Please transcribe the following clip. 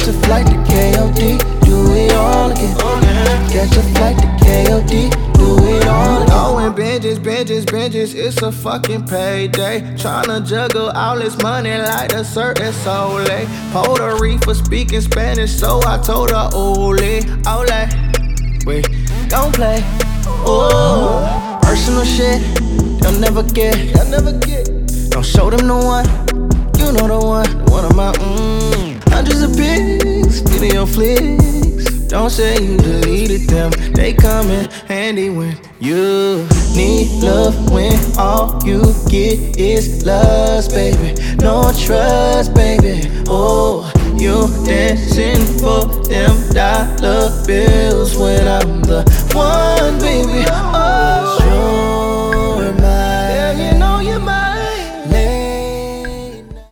Catch a flight to KOD, do it all again. Catch a flight to KOD, do it all again. Going binges, it's a fucking payday. Tryna juggle all this money like a certain soul. Puerto Rico speaking Spanish, so I told her, ole, wait, don't play. Oh, personal shit, they'll never get. Don't show them no one, you know the one of my hundreds of pics, video flicks. Don't say you deleted them, they come in handy when you need love. When all you get is lust, baby, no trust, baby. Oh, you dancing for them dollar bills when I'm the one, baby. Oh,